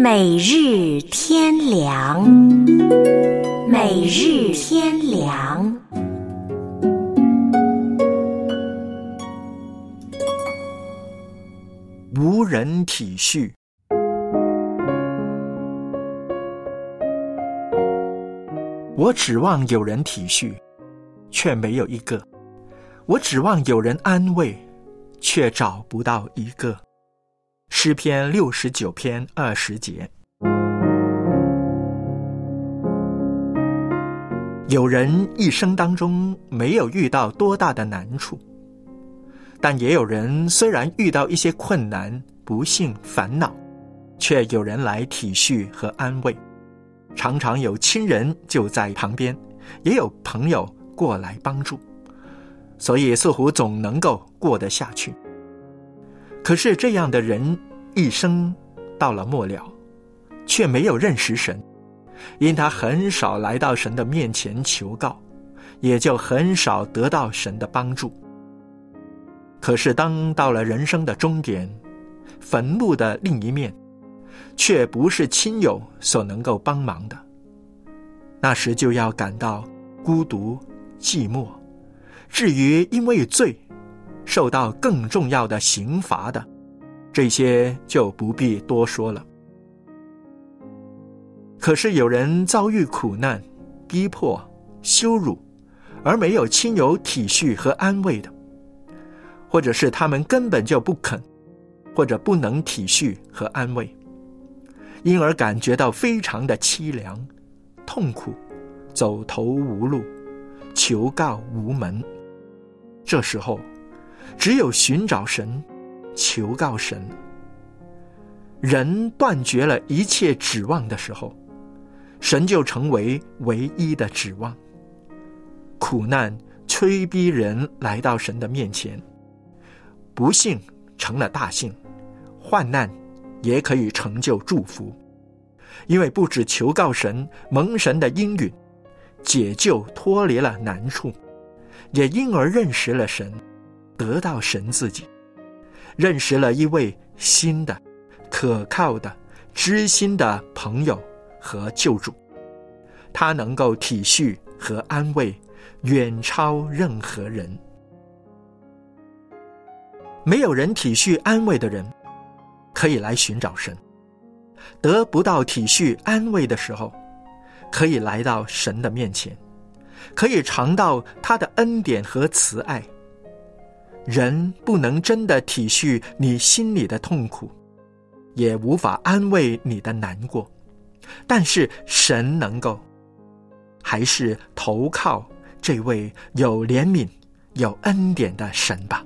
每日天良，每日天良。 无人体恤。我指望有人体恤，却没有一个；我指望有人安慰，却找不到一个。诗篇69篇20节。有人一生当中没有遇到多大的难处，但也有人虽然遇到一些困难、不幸、烦恼，却有人来体恤和安慰。常常有亲人就在旁边，也有朋友过来帮助，所以似乎总能够过得下去。可是这样的人一生到了末了，却没有认识神，因他很少来到神的面前求告，也就很少得到神的帮助。可是当到了人生的终点，坟墓的另一面，却不是亲友所能够帮忙的，那时就要感到孤独寂寞。至于因为罪受到更重要的刑罚的，这些就不必多说了。可是有人遭遇苦难、逼迫、羞辱，而没有亲友体恤和安慰的，或者是他们根本就不肯，或者不能体恤和安慰，因而感觉到非常的凄凉、痛苦，走投无路，求告无门。这时候只有寻找神，求告神。人断绝了一切指望的时候，神就成为唯一的指望。苦难催逼人来到神的面前，不幸成了大幸，患难也可以成就祝福。因为不只求告神，蒙神的应允，解救脱离了难处，也因而认识了神，得到神自己，认识了一位新的、可靠的、知心的朋友和救主。他能够体恤和安慰，远超任何人。没有人体恤安慰的人，可以来寻找神；得不到体恤安慰的时候，可以来到神的面前，可以尝到他的恩典和慈爱。人不能真的体恤你心里的痛苦，也无法安慰你的难过，但是神能够。还是投靠这位有怜悯、有恩典的神吧。